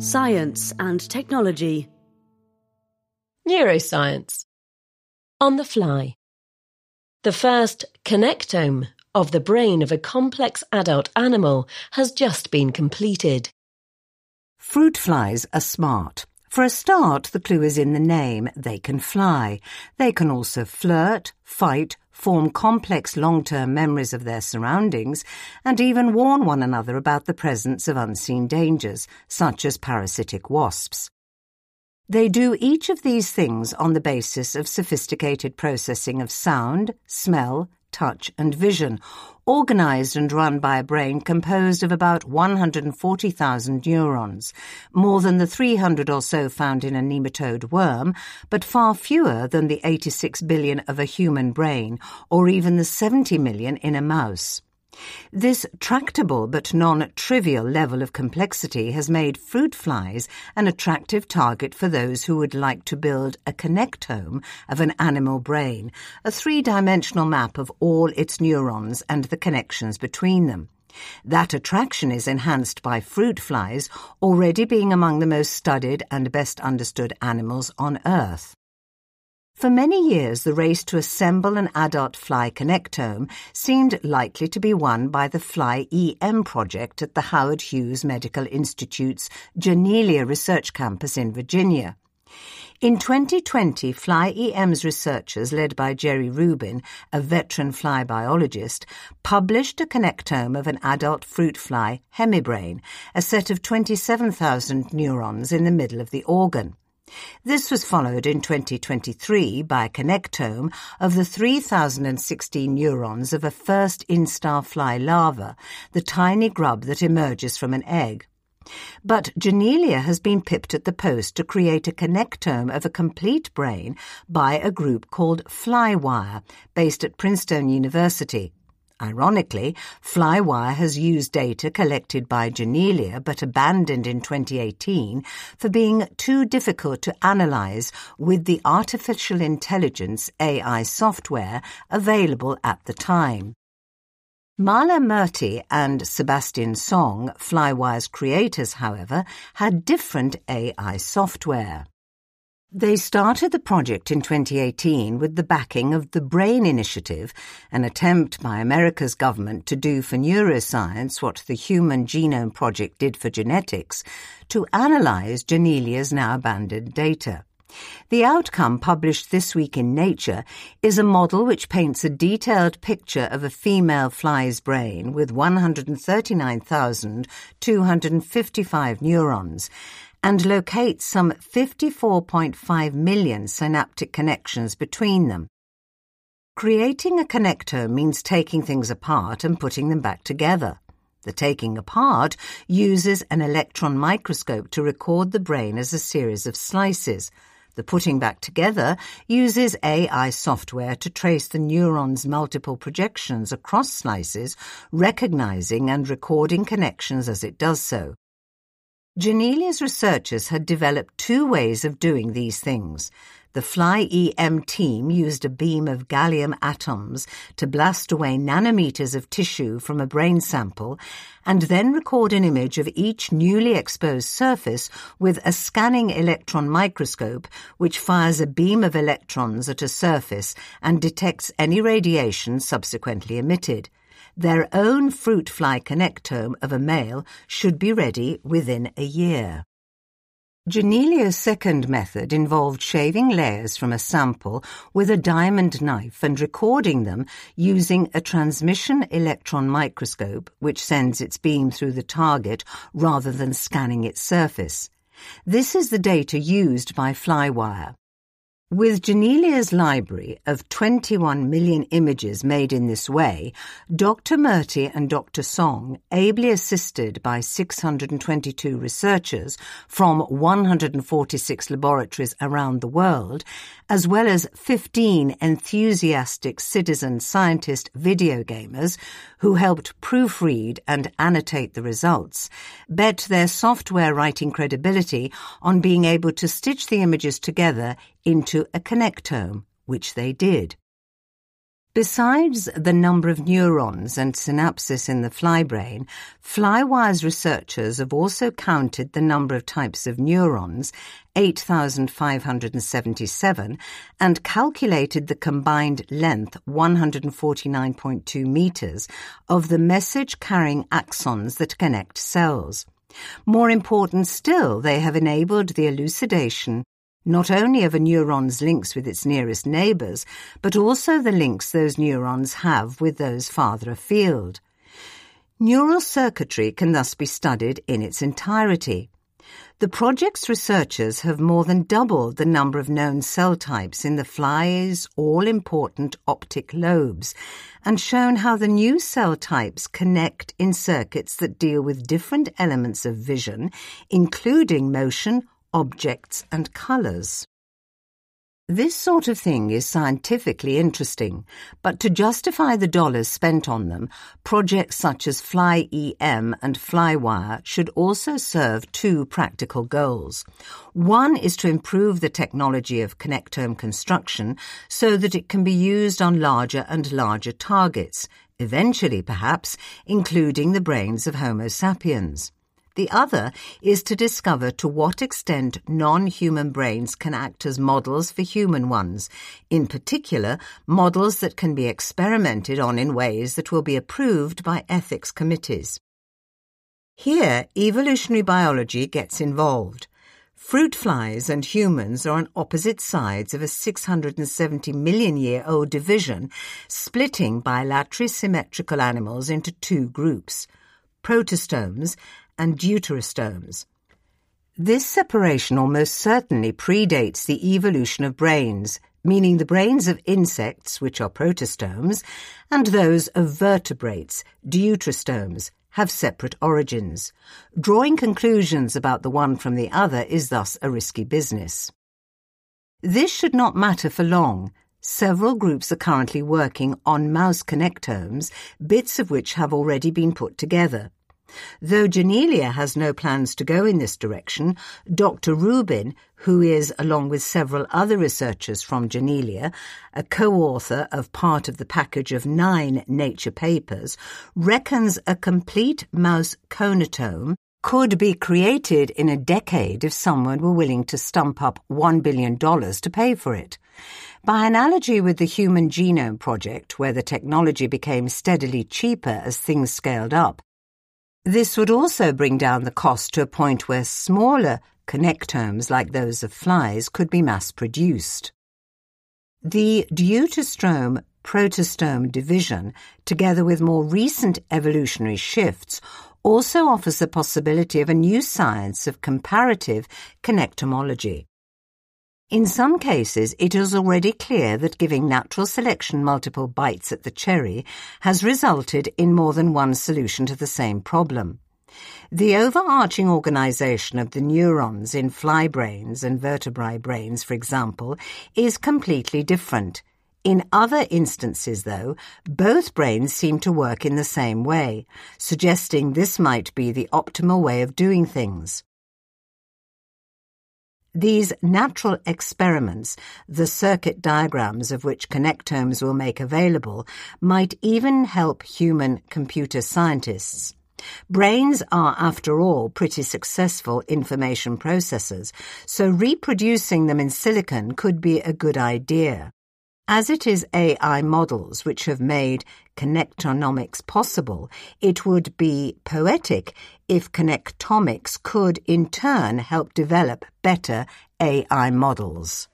Science and technology. Neuroscience. On the fly. The first connectome of the brain of a complex adult animal has just been completed. Fruit flies are smart. For a start, the clue is in the name. They can fly. They can also flirt, fight, form complex long-term memories of their surroundings, and even warn one another about the presence of unseen dangers, such as parasitic wasps. They do each of these things on the basis of sophisticated processing of sound, smell, touch and vision, organized and run by a brain composed of about 140,000 neurons, more than the 300 or so found in a nematode worm, but far fewer than the 86 billion of a human brain, or even the 70 million in a mouse. This tractable but non-trivial level of complexity has made fruit flies an attractive target for those who would like to build a connectome of an animal brain, a three-dimensional map of all its neurons and the connections between them. That attraction is enhanced by fruit flies already being among the most studied and best understood animals on Earth. For many years, the race to assemble an adult fly connectome seemed likely to be won by the Fly-EM project at the Howard Hughes Medical Institute's Janelia Research Campus in Virginia. In 2020, Fly-EM's researchers, led by Jerry Rubin, a veteran fly biologist, published a connectome of an adult fruit fly, hemibrain, a set of 27,000 neurons in the middle of the organ. This was followed in 2023 by a connectome of the 3,016 neurons of a first instar fly larva, the tiny grub that emerges from an egg. But Janelia has been pipped at the post to create a connectome of a complete brain by a group called Flywire, based at Princeton University. Ironically, Flywire has used data collected by Janelia but abandoned in 2018 for being too difficult to analyze with the artificial intelligence AI software available at the time. Mala Murty and Sebastian Song, Flywire's creators, however, had different AI software. They started the project in 2018 with the backing of the BRAIN Initiative, an attempt by America's government to do for neuroscience what the Human Genome Project did for genetics, to analyze Janelia's now abandoned data. The outcome, published this week in Nature, is a model which paints a detailed picture of a female fly's brain with 139,255 neurons, and locates some 54.5 million synaptic connections between them. Creating a connectome means taking things apart and putting them back together. The taking apart uses an electron microscope to record the brain as a series of slices. The putting back together uses AI software to trace the neuron's multiple projections across slices, recognizing and recording connections as it does so. Janelia's researchers had developed two ways of doing these things. The Fly-EM team used a beam of gallium atoms to blast away nanometers of tissue from a brain sample and then record an image of each newly exposed surface with a scanning electron microscope which fires a beam of electrons at a surface and detects any radiation subsequently emitted. Their own fruit fly connectome of a male should be ready within a year. Janelia's second method involved shaving layers from a sample with a diamond knife and recording them using a transmission electron microscope which sends its beam through the target rather than scanning its surface. This is the data used by Flywire. With Janelia's library of 21 million images made in this way, Dr. Murty and Dr. Song, ably assisted by 622 researchers from 146 laboratories around the world, as well as 15 enthusiastic citizen scientist video gamers who helped proofread and annotate the results, bet their software writing credibility on being able to stitch the images together into a connectome, which they did. Besides the number of neurons and synapses in the fly brain, Flywires researchers have also counted the number of types of neurons, 8,577, and calculated the combined length, 149.2 meters, of the message-carrying axons that connect cells. More important still, they have enabled the elucidation not only of a neuron's links with its nearest neighbours, but also the links those neurons have with those farther afield. Neural circuitry can thus be studied in its entirety. The project's researchers have more than doubled the number of known cell types in the fly's all-important optic lobes and shown how the new cell types connect in circuits that deal with different elements of vision, including motion, objects and colours. This sort of thing is scientifically interesting, but to justify the dollars spent on them, projects such as Fly-EM and Flywire should also serve two practical goals. One is to improve the technology of connectome construction so that it can be used on larger and larger targets, eventually perhaps including the brains of Homo sapiens. The other is to discover to what extent non-human brains can act as models for human ones, in particular, models that can be experimented on in ways that will be approved by ethics committees. Here, evolutionary biology gets involved. Fruit flies and humans are on opposite sides of a 670-million-year-old division, splitting bilaterally symmetrical animals into two groups, protostomes and deuterostomes. This separation almost certainly predates the evolution of brains, meaning the brains of insects, which are protostomes, and those of vertebrates, deuterostomes, have separate origins. Drawing conclusions about the one from the other is thus a risky business. This should not matter for long. Several groups are currently working on mouse connectomes, bits of which have already been put together. Though Janelia has no plans to go in this direction, Dr. Rubin, who is, along with several other researchers from Janelia, a co-author of part of the package of 9 Nature papers, reckons a complete mouse conotome could be created in a decade if someone were willing to stump up $1 billion to pay for it. By analogy with the Human Genome Project, where the technology became steadily cheaper as things scaled up, this would also bring down the cost to a point where smaller connectomes like those of flies could be mass-produced. The deuterostome-protostome division, together with more recent evolutionary shifts, also offers the possibility of a new science of comparative connectomology. In some cases, it is already clear that giving natural selection multiple bites at the cherry has resulted in more than one solution to the same problem. The overarching organization of the neurons in fly brains and vertebrate brains, for example, is completely different. In other instances, though, both brains seem to work in the same way, suggesting this might be the optimal way of doing things. These natural experiments, the circuit diagrams of which connectomes will make available, might even help human computer scientists. Brains are, after all, pretty successful information processors, so reproducing them in silicon could be a good idea. As it is AI models which have made connectonomics possible, it would be poetic if connectomics could in turn help develop better AI models.